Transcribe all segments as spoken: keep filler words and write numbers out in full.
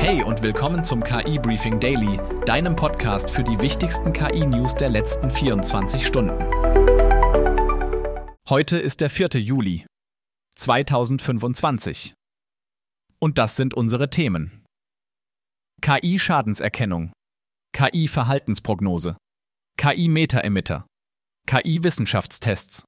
Hey und willkommen zum K I-Briefing Daily, deinem Podcast für die wichtigsten K I-News der letzten vierundzwanzig Stunden. Heute ist der vierte Juli zweitausendfünfundzwanzig. Und das sind unsere Themen. K I-Schadenserkennung, K I-Verhaltensprognose, K I-Meta-Emitter, K I-Wissenschaftstests.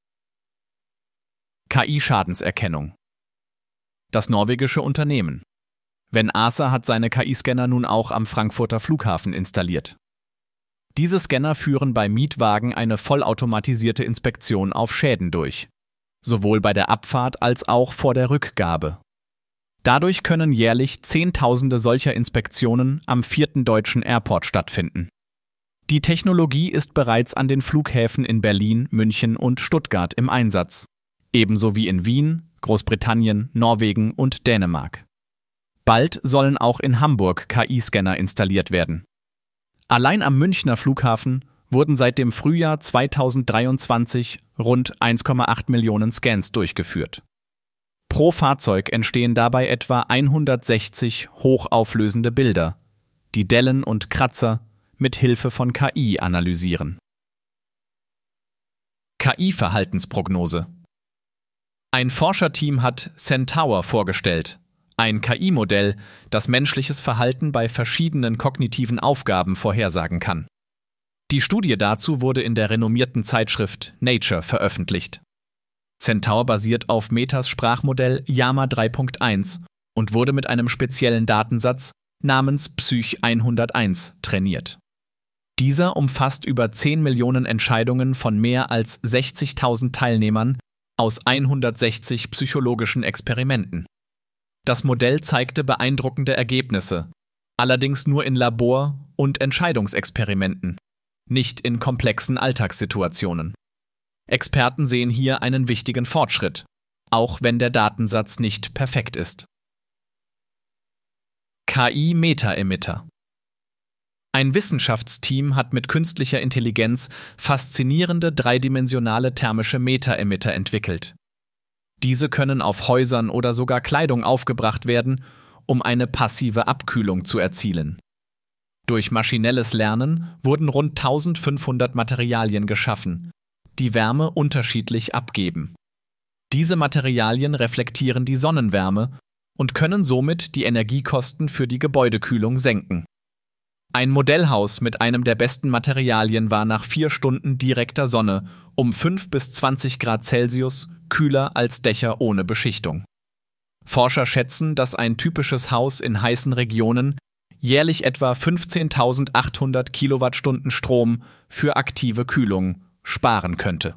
K I-Schadenserkennung. Das norwegische Unternehmen. Venasa hat seine K I-Scanner nun auch am Frankfurter Flughafen installiert. Diese Scanner führen bei Mietwagen eine vollautomatisierte Inspektion auf Schäden durch, sowohl bei der Abfahrt als auch vor der Rückgabe. Dadurch können jährlich Zehntausende solcher Inspektionen am vierten deutschen Airport stattfinden. Die Technologie ist bereits an den Flughäfen in Berlin, München und Stuttgart im Einsatz, ebenso wie in Wien, Großbritannien, Norwegen und Dänemark. Bald sollen auch in Hamburg K I-Scanner installiert werden. Allein am Münchner Flughafen wurden seit dem Frühjahr zweitausenddreiundzwanzig rund eins Komma acht Millionen Scans durchgeführt. Pro Fahrzeug entstehen dabei etwa hundertsechzig hochauflösende Bilder, die Dellen und Kratzer mit Hilfe von K I analysieren. K I-Verhaltensprognose. Ein Forscherteam hat Centaur vorgestellt, ein K I-Modell, das menschliches Verhalten bei verschiedenen kognitiven Aufgaben vorhersagen kann. Die Studie dazu wurde in der renommierten Zeitschrift Nature veröffentlicht. Centaur basiert auf Metas Sprachmodell Llama drei Punkt eins und wurde mit einem speziellen Datensatz namens Psych hunderteins trainiert. Dieser umfasst über zehn Millionen Entscheidungen von mehr als sechzigtausend Teilnehmern aus hundertsechzig psychologischen Experimenten. Das Modell zeigte beeindruckende Ergebnisse, allerdings nur in Labor- und Entscheidungsexperimenten, nicht in komplexen Alltagssituationen. Experten sehen hier einen wichtigen Fortschritt, auch wenn der Datensatz nicht perfekt ist. K I-Meta-Emitter. Ein Wissenschaftsteam hat mit künstlicher Intelligenz faszinierende dreidimensionale thermische Meta-Emitter entwickelt. Diese können auf Häusern oder sogar Kleidung aufgebracht werden, um eine passive Abkühlung zu erzielen. Durch maschinelles Lernen wurden rund eintausendfünfhundert Materialien geschaffen, die Wärme unterschiedlich abgeben. Diese Materialien reflektieren die Sonnenwärme und können somit die Energiekosten für die Gebäudekühlung senken. Ein Modellhaus mit einem der besten Materialien war nach vier Stunden direkter Sonne um fünf bis zwanzig Grad Celsius kühler als Dächer ohne Beschichtung. Forscher schätzen, dass ein typisches Haus in heißen Regionen jährlich etwa fünfzehntausendachthundert Kilowattstunden Strom für aktive Kühlung sparen könnte.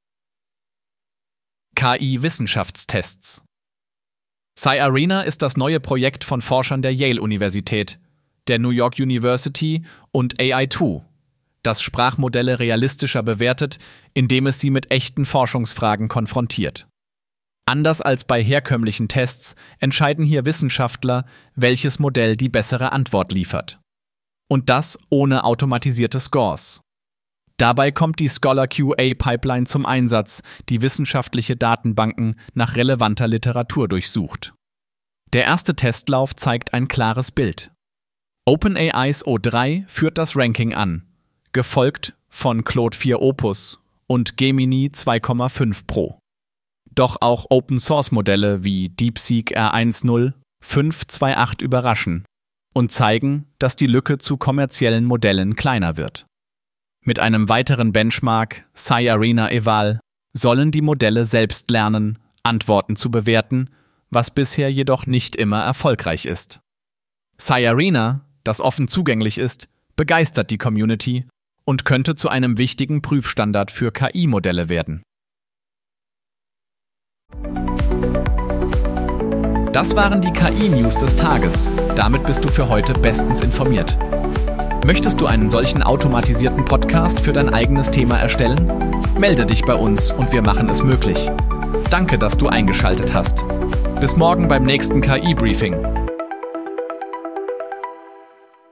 K I-Wissenschaftstests. Sci-Arena ist das neue Projekt von Forschern der Yale-Universität, der New York University und A I zwei, das Sprachmodelle realistischer bewertet, indem es sie mit echten Forschungsfragen konfrontiert. Anders als bei herkömmlichen Tests entscheiden hier Wissenschaftler, welches Modell die bessere Antwort liefert. Und das ohne automatisierte Scores. Dabei kommt die Scholar Q A-Pipeline zum Einsatz, die wissenschaftliche Datenbanken nach relevanter Literatur durchsucht. Der erste Testlauf zeigt ein klares Bild. OpenAI's O drei führt das Ranking an, gefolgt von Claude vier Opus und Gemini zwei Komma fünf Pro. Doch auch Open-Source-Modelle wie DeepSeek R eins Punkt null, fünf Punkt acht überraschen und zeigen, dass die Lücke zu kommerziellen Modellen kleiner wird. Mit einem weiteren Benchmark, Sci-Arena Eval, sollen die Modelle selbst lernen, Antworten zu bewerten, was bisher jedoch nicht immer erfolgreich ist. Sci-Arena, das offen zugänglich ist, begeistert die Community und könnte zu einem wichtigen Prüfstandard für K I-Modelle werden. Das waren die K I-News des Tages. Damit bist du für heute bestens informiert. Möchtest du einen solchen automatisierten Podcast für dein eigenes Thema erstellen? Melde dich bei uns und wir machen es möglich. Danke, dass du eingeschaltet hast. Bis morgen beim nächsten K I-Briefing.